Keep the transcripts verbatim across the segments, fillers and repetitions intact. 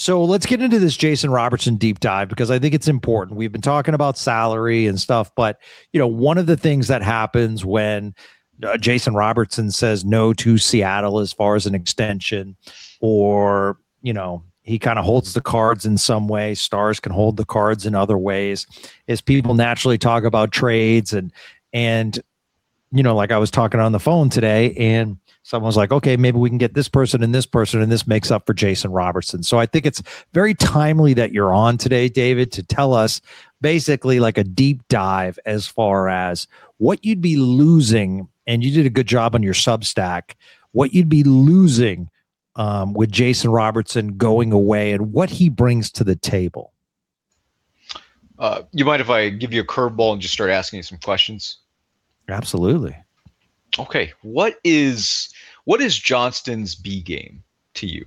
So let's get into this Jason Robertson deep dive because I think it's important. We've been talking about salary and stuff, but you know, one of the things that happens when uh, Jason Robertson says no to Seattle as far as an extension, or you know, he kind of holds the cards in some way. Stars can hold the cards in other ways. Is people naturally talk about trades and and you know, like I was talking on the phone today, and someone was like, okay, maybe we can get this person and this person, and this makes up for Jason Robertson. So I think it's very timely that you're on today, David, to tell us basically like a deep dive as far as what you'd be losing, and you did a good job on your Substack, what you'd be losing um, with Jason Robertson going away and what he brings to the table. Uh, you mind if I give you a curveball and just start asking you some questions? Absolutely. Okay. What is what is Johnston's B game to you?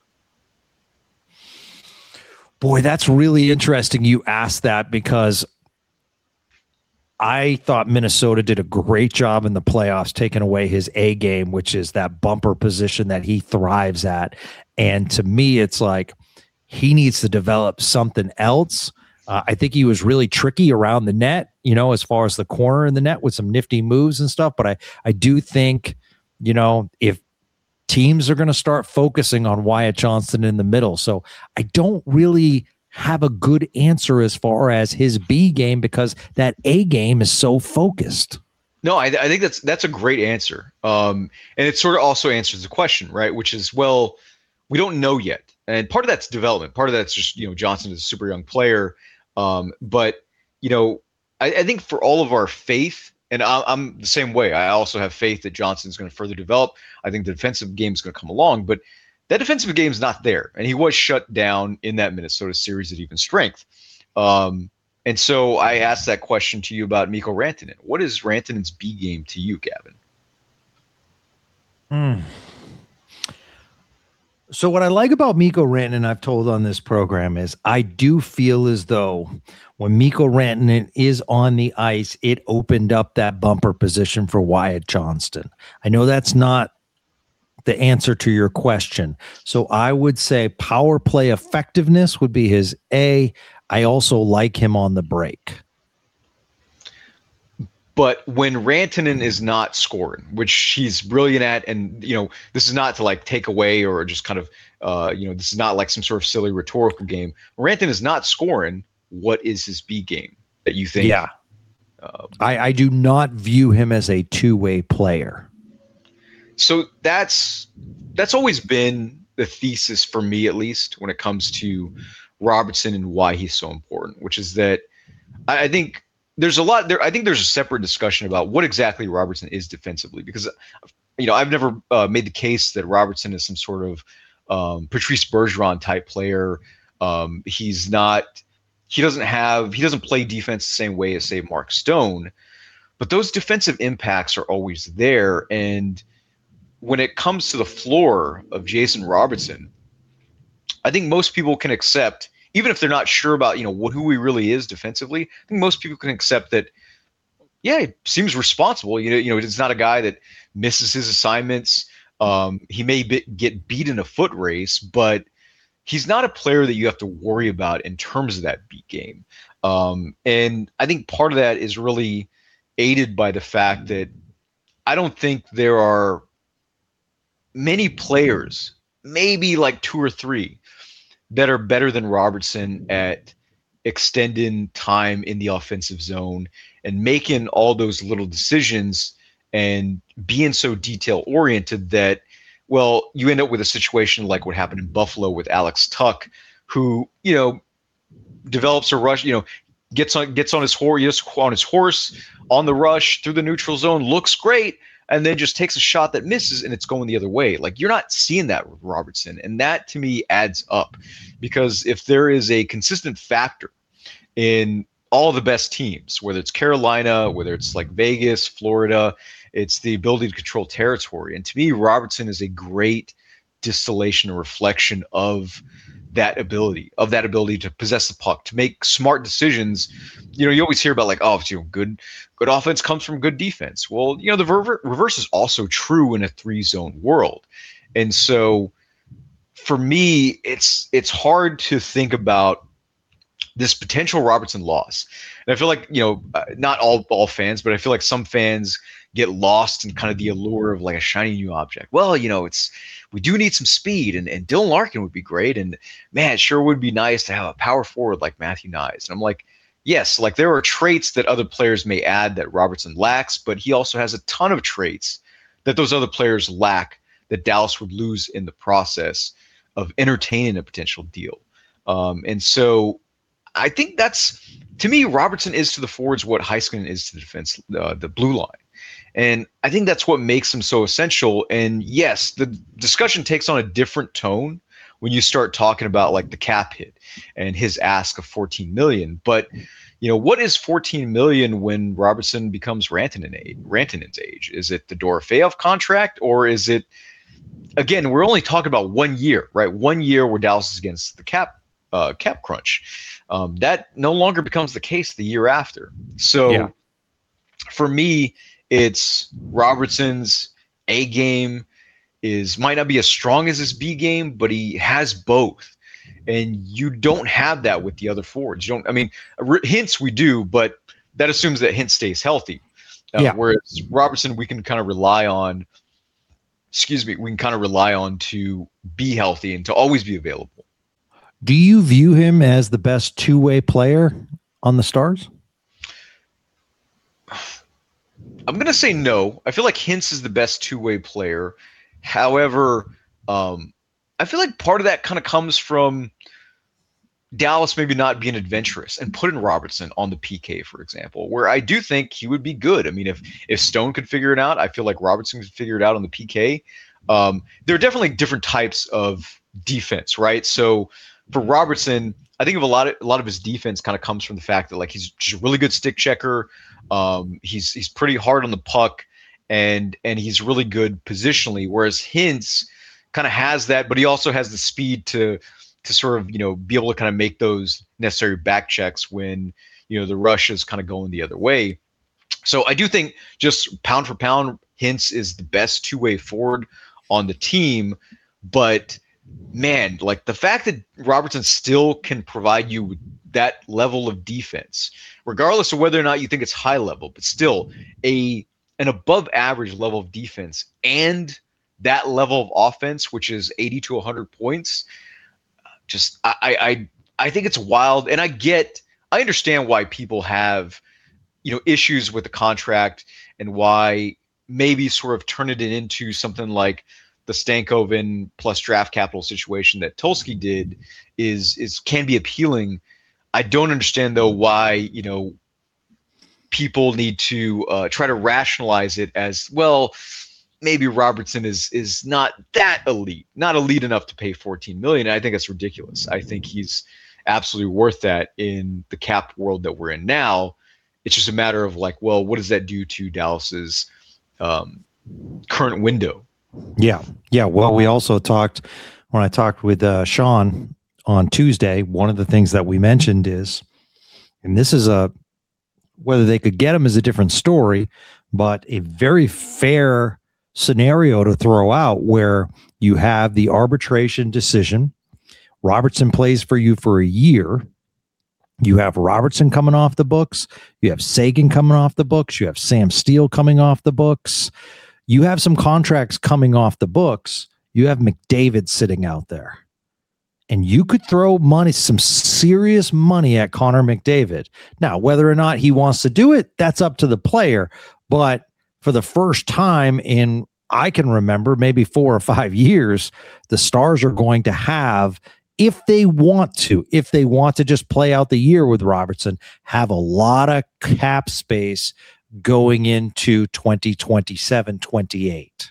Boy, that's really interesting you asked that, because I thought Minnesota did a great job in the playoffs taking away his A game, which is that bumper position that he thrives at. And to me, it's like he needs to develop something else. Uh, I think he was really tricky around the net, you know, as far as the corner in the net with some nifty moves and stuff. But I, I do think, you know, if teams are going to start focusing on Wyatt Johnston in the middle. So I don't really have a good answer as far as his B game, because that A game is so focused. No, I, I think that's that's a great answer. Um, and it sort of also answers the question, right? Which is, well, we don't know yet. And part of that's development. Part of that's just, you know, Johnston is a super young player. Um, but, you know, I, I think for all of our faith, and I, I'm the same way, I also have faith that Johnston's going to further develop. I think the defensive game is going to come along, but that defensive game is not there. And he was shut down in that Minnesota series at even strength. Um, and so I asked that question to you about Mikko Rantanen. What is Rantanen's B game to you, Gavin? Mm. So what I like about Mikko Rantanen, I've told on this program, is I do feel as though when Mikko Rantanen is on the ice, it opened up that bumper position for Wyatt Johnston. I know that's not the answer to your question. So I would say power play effectiveness would be his A. I also like him on the break. But when Rantanen is not scoring, which he's brilliant at, and, you know, this is not to like take away or just kind of, uh, you know, this is not like some sort of silly rhetorical game. Rantanen is not scoring. What is his B game that you think? Yeah. Uh, I, I do not view him as a two-way player. So that's that's always been the thesis for me, at least when it comes to Robertson and why he's so important, which is that I, I think there's a lot there. I think there's a separate discussion about what exactly Robertson is defensively, because, you know, I've never uh, made the case that Robertson is some sort of um, Patrice Bergeron type player. Um, he's not. He doesn't have. He doesn't play defense the same way as, say, Mark Stone, but those defensive impacts are always there. And when it comes to the floor of Jason Robertson, I think most people can accept, even if they're not sure about, you know, what, who he really is defensively, I think most people can accept that, yeah, it seems responsible. You know, you know, it's not a guy that misses his assignments. Um, he may be, get beat in a foot race, but he's not a player that you have to worry about in terms of that beat game. Um, and I think part of that is really aided by the fact that I don't think there are many players, maybe like two or three, that are better than Robertson at extending time in the offensive zone and making all those little decisions and being so detail oriented that, well, you end up with a situation like what happened in Buffalo with Alex Tuck, who, you know, develops a rush, you know, gets on gets on his horse, on his horse on the rush through the neutral zone, looks great, and then just takes a shot that misses and it's going the other way. Like, you're not seeing that with Robertson. And that to me adds up, because if there is a consistent factor in all the best teams, whether it's Carolina, whether it's like Vegas, Florida, it's the ability to control territory. And to me, Robertson is a great distillation or reflection of that ability, of that ability to possess the puck, to make smart decisions. You know, you always hear about like, oh, you know, good, good offense comes from good defense. Well, you know, the rever- reverse is also true in a three zone world. And so for me, it's it's hard to think about this potential Robertson loss. And I feel like, you know, uh, not all all fans, but I feel like some fans get lost in kind of the allure of like a shiny new object. Well, you know, it's we do need some speed, and, and Dylan Larkin would be great. And man, it sure would be nice to have a power forward like Matthew Nyes. And I'm like, yes, like there are traits that other players may add that Robertson lacks, but he also has a ton of traits that those other players lack that Dallas would lose in the process of entertaining a potential deal. Um, and so I think that's, to me, Robertson is to the forwards what Heiskanen is to the defense, uh, the blue line. And I think that's what makes him so essential. And yes, the discussion takes on a different tone when you start talking about like the cap hit and his ask of fourteen million. But, you know, what is fourteen million when Robertson becomes Rantanen age, Rantanen's age? Is it the Dorofeyev contract, or is it, again, we're only talking about one year, right? One year where Dallas is against the cap uh, cap crunch. Um, that no longer becomes the case the year after. So yeah. For me, it's Robertson's A game is might not be as strong as his B game, but he has both. And you don't have that with the other forwards. You don't, I mean, Hintz we do, but that assumes that Hintz stays healthy. Uh, yeah. Whereas Robertson, we can kind of rely on, excuse me, we can kind of rely on to be healthy and to always be available. Do you view him as the best two-way player on the Stars? I'm going to say no. I feel like Hintz is the best two-way player. However, um, I feel like part of that kind of comes from Dallas maybe not being adventurous and putting Robertson on the P K, for example, where I do think he would be good. I mean, if if Stone could figure it out, I feel like Robertson could figure it out on the P K. Um, there are definitely different types of defense, right? So for Robertson, I think of a lot of a lot of his defense kind of comes from the fact that like he's just a really good stick checker. Um, he's he's pretty hard on the puck, and and he's really good positionally. Whereas Hintz kind of has that, but he also has the speed to to sort of, you know, be able to kind of make those necessary back checks when, you know, the rush is kind of going the other way. So I do think just pound for pound, Hintz is the best two-way forward on the team. But man, like the fact that Robertson still can provide you with that level of defense, regardless of whether or not you think it's high level, but still a an above average level of defense and that level of offense, which is eighty to one hundred points. Just I, I I think it's wild, and I get I understand why people have, you know, issues with the contract and why maybe sort of turn it into something like the Stankoven plus draft capital situation that Tulsky did is is can be appealing. I don't understand though why, you know, people need to uh, try to rationalize it as well. Maybe Robertson is is not that elite, not elite enough to pay fourteen million dollars. I think that's ridiculous. I think he's absolutely worth that in the cap world that we're in now. It's just a matter of like, well, what does that do to Dallas's um, current window? Yeah. Yeah. Well, we also talked when I talked with uh, Sean on Tuesday, one of the things that we mentioned is, and this is a, whether they could get him is a different story, but a very fair scenario to throw out where you have the arbitration decision. Robertson plays for you for a year. You have Robertson coming off the books. You have Sagan coming off the books. You have Sam Steele coming off the books. You have some contracts coming off the books. You have McDavid sitting out there. And you could throw money, some serious money at Connor McDavid. Now, whether or not he wants to do it, that's up to the player. But for the first time in, I can remember, maybe four or five years, the Stars are going to have, if they want to, if they want to just play out the year with Robertson, have a lot of cap space going into twenty twenty-seven, twenty-eight.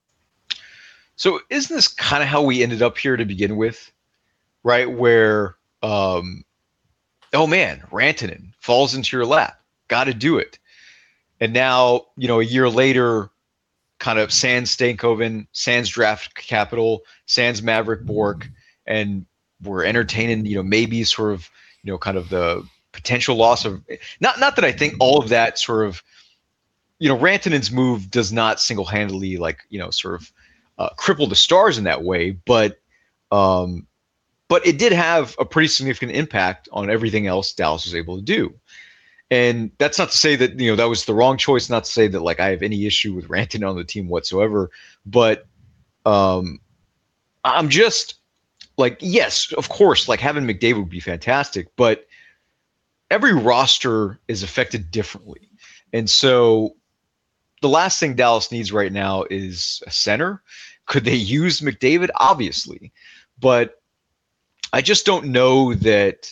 So isn't this kind of how we ended up here to begin with? Right? Where, um, oh man, Rantanen falls into your lap. Got to do it. And now, you know, a year later, kind of sans Stankoven, sans draft capital, sans Maverick Bourque, and we're entertaining, you know, maybe sort of, you know, kind of the potential loss of, not not that I think all of that sort of, you know, Rantanen's move does not single-handedly, like, you know, sort of uh, cripple the Stars in that way, but Um, but it did have a pretty significant impact on everything else Dallas was able to do. And that's not to say that, you know, that was the wrong choice, not to say that like I have any issue with Rantanen on the team whatsoever. But um, I'm just like, yes, of course, like having McDavid would be fantastic, but every roster is affected differently. And so the last thing Dallas needs right now is a center. Could they use McDavid? Obviously. But I just don't know that.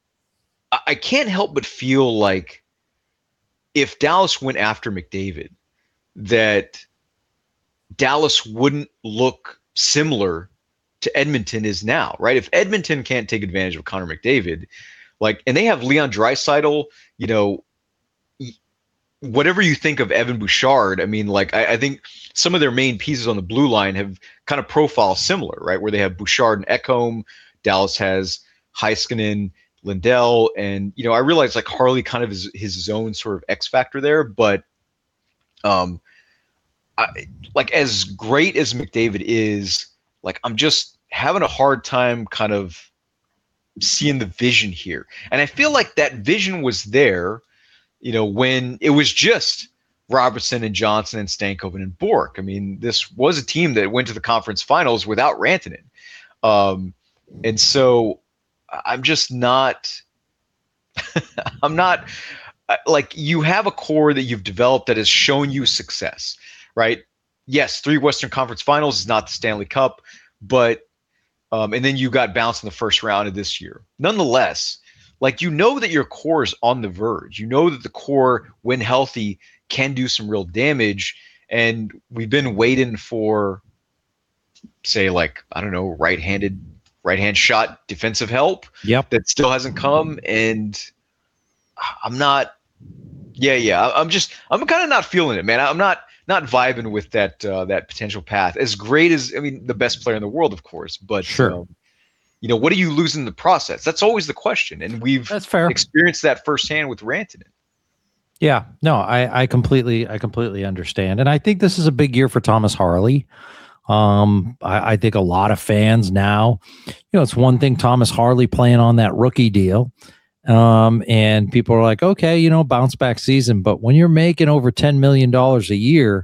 I can't help but feel like if Dallas went after McDavid, that Dallas wouldn't look similar to Edmonton is now, right? If Edmonton can't take advantage of Connor McDavid, like, and they have Leon Draisaitl, you know, whatever you think of Evan Bouchard, I mean, like, I, I think some of their main pieces on the blue line have kind of profile similar, right? Where they have Bouchard and Ekholm, Dallas has Heiskanen, Lindell, and, you know, I realize like Harley kind of is his own sort of X factor there, but um, I, like as great as McDavid is, like I'm just having a hard time kind of seeing the vision here. And I feel like that vision was there, you know, when it was just Robertson and Johnson and Stankoven and Bourque. I mean, this was a team that went to the conference finals without Rantanen. Um, and so I'm just not, I'm not like, you have a core that you've developed that has shown you success, right? Yes, three Western Conference Finals is not the Stanley Cup, but, um, and then you got bounced in the first round of this year. Nonetheless, like, you know that your core is on the verge. You know that the core, when healthy, can do some real damage. And we've been waiting for, say, like, I don't know, right-handed right-hand shot defensive help. Yep. That still hasn't come. And I'm not, yeah, yeah. I'm just, I'm kind of not feeling it, man. I'm not, not vibing with that, uh, that potential path. As great as, I mean, the best player in the world, of course, but sure. Um, you know, what do you lose in the process? That's always the question. And we've That's fair. experienced that firsthand with Rantanen. Yeah, no, I, I completely, I completely understand. And I think this is a big year for Thomas Harley. Um, I, I think a lot of fans now, you know, it's one thing Thomas Harley playing on that rookie deal. Um, and people are like, okay, you know, bounce back season. But when you're making over ten million dollars a year,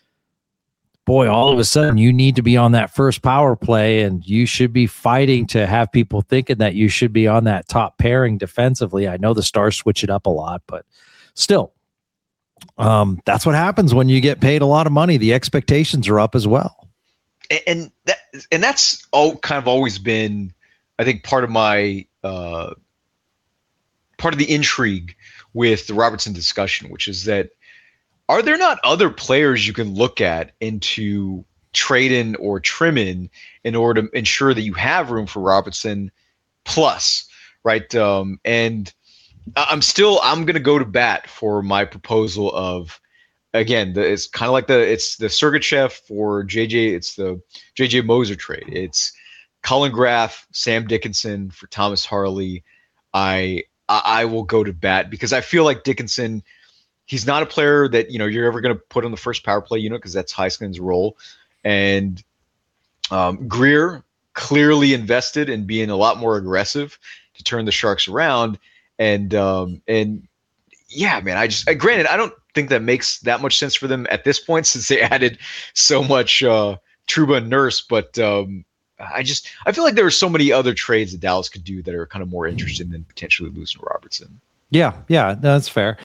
boy, all of a sudden you need to be on that first power play, and you should be fighting to have people thinking that you should be on that top pairing defensively. I know the Stars switch it up a lot, but still, um, that's what happens when you get paid a lot of money. The expectations are up as well. And that, and that's all kind of always been, I think, part of my, uh, part of the intrigue with the Robertson discussion, which is that, are there not other players you can look at into trade in or trim in in order to ensure that you have room for Robertson plus, right? Um, and I'm still, I'm going to go to bat for my proposal of, again, the, it's kind of like the, it's the Sergachev for J J, it's the J J Moser trade. It's Colin Graff, Sam Dickinson for Thomas Harley. I, I, I will go to bat because I feel like Dickinson, he's not a player that, you know, you're ever going to put on the first power play unit because that's Heiskanen's role. And um, Greer clearly invested in being a lot more aggressive to turn the Sharks around. And, um, and yeah, man, I just, uh, granted, I don't think that makes that much sense for them at this point since they added so much uh, Trouba and Nurse. But um, I just, I feel like there are so many other trades that Dallas could do that are kind of more interesting than potentially losing Robertson. Yeah, yeah, that's fair.